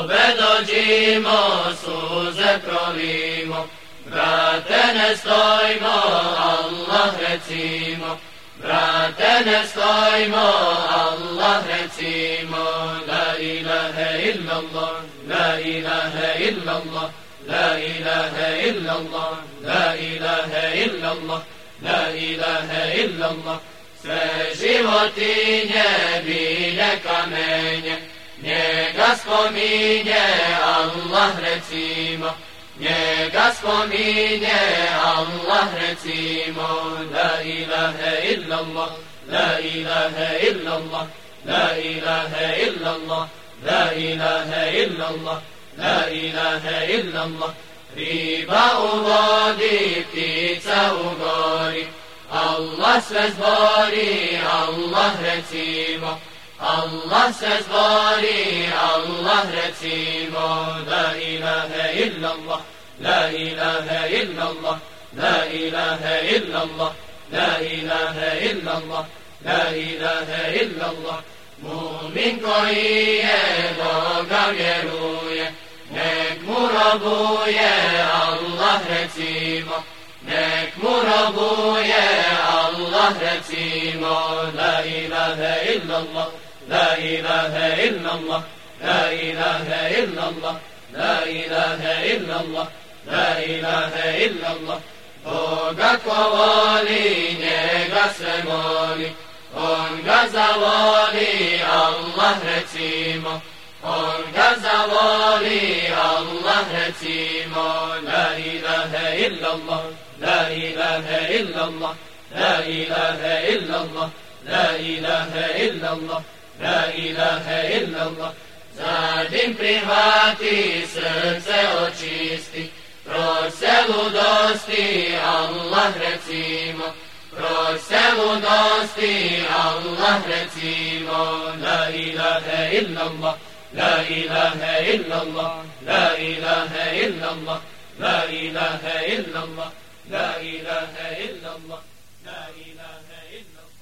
sobe dođimo, suze prolimo, brate ne stojimo, Allah recimo, brate ne stojimo, Allah recimo, la ilaha illallah, la ilaha illallah, la ilaha illallah, la ilaha illallah, la ilaha illallah. Sve životinje, bilje, kamenje, njega spominje, Allah recimo, njega spominje, Allah recimo, la ilaha illallah, la ilaha illallah, la ilaha illallah, la ilaha illallah, la ilaha illallah. Riba u vodi, ptica u gori, Allah sve zbori, Allah recimo, Allah se zbori, Allah recimo, la ilaha illallah, la ilaha illallah, la ilaha illallah, la ilaha illallah, la ilaha illallah. Mumin koji je Boga vjeruje, nek mu robuje, Allah recimo, nek mu robuje, Allah recimo, la ilaha illallah, la ilaha illallah, la ilaha illallah, la ilaha illallah, la ilaha illallah. Boga ko voli, njega se moli, on ga zavoli, Allah recimo, on ga zavoli, Allah recimo, la ilaha illallah, la ilaha illallah, la ilaha illallah, la ilaha illallah, la ilaha illallah. Zadim prihvati, srce očisti, proć se ludosti, Allah recimo, proć se ludosti, Allah recimo, la ilaha illallah, la ilaha illallah, la ilaha illallah, la ilaha illallah, la ilaha illallah, la ilaha